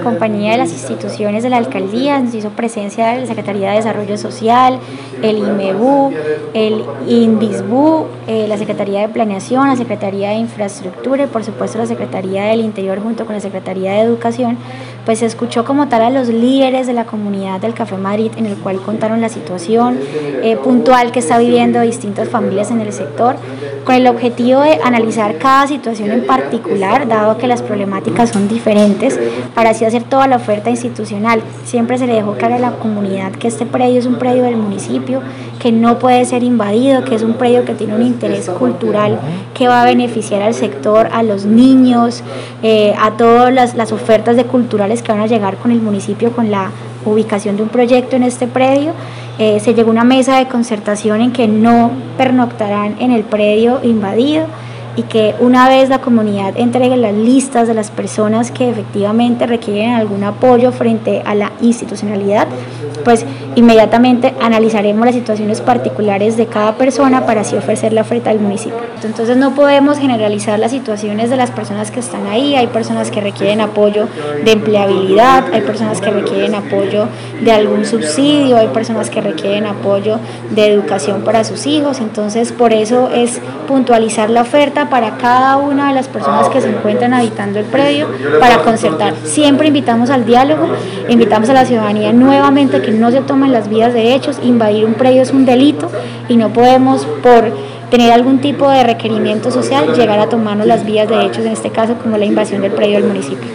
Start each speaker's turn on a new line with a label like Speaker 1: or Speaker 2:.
Speaker 1: compañía de las instituciones de la alcaldía, nos hizo presencia de la Secretaría de Desarrollo Social, el IMEBU, el INVISBU, la Secretaría de Planeación, la Secretaría de Infraestructura y por supuesto la Secretaría del Interior junto con la Secretaría de Educación. Pues se escuchó como tal a los líderes de la comunidad del Café Madrid, en el cual contaron la situación puntual que está viviendo distintas familias en el sector, con el objetivo de analizar cada situación en particular, dado que las problemáticas son diferentes, para así hacer toda la oferta institucional. Siempre se le dejó claro a la comunidad que este predio es un predio del municipio, que no puede ser invadido, que es un predio que tiene un interés cultural que va a beneficiar al sector, a los niños, a todas las ofertas de culturales que van a llegar con el municipio con la ubicación de un proyecto en este predio. Se llegó a una mesa de concertación en que no pernoctarán en el predio invadido y que una vez la comunidad entregue las listas de las personas que efectivamente requieren algún apoyo frente a la institucionalidad, pues inmediatamente analizaremos las situaciones particulares de cada persona para así ofrecer la oferta al municipio. Entonces no podemos generalizar las situaciones de las personas que están ahí. Hay personas que requieren apoyo de empleabilidad, hay personas que requieren apoyo de algún subsidio, hay personas que requieren apoyo de educación para sus hijos. Entonces por eso es puntualizar la oferta para cada una de las personas que se encuentran habitando el predio para concertar. Siempre invitamos al diálogo, invitamos a la ciudadanía nuevamente que no se tomen las vías de hechos. Invadir un predio es un delito y no podemos, por tener algún tipo de requerimiento social, llegar a tomarnos las vías de hechos, en este caso como la invasión del predio del municipio.